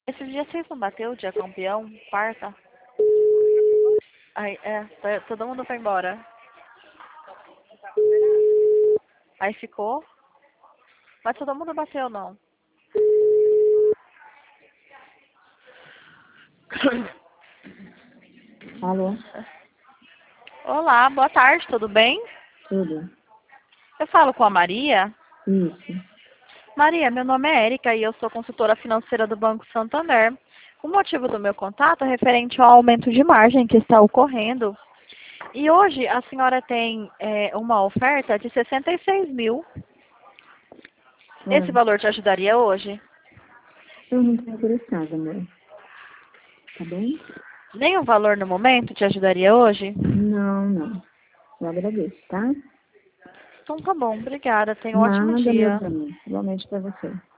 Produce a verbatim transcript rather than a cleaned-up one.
Esse dia vocês não bateu o dia campeão, quarta? Aí, é, tá- todo mundo foi embora. Aí ficou, mas todo mundo bateu não. Alô? Olá, boa tarde, tudo bem? Tudo? Eu falo com a Maria. Isso. Maria, meu nome é Érica e eu sou consultora financeira do Banco Santander. O motivo do meu contato é referente ao aumento de margem que está ocorrendo. E hoje a senhora tem é, uma oferta de sessenta e seis mil. Esse Ah, valor te ajudaria hoje? eu não estou interessada, amor. Tá bem? Nem o valor no momento te ajudaria hoje? Não, não. Eu agradeço, tá? Então tá bom, obrigada. Tenha um ótimo Nada, meu dia. bem. Igualmente pra você.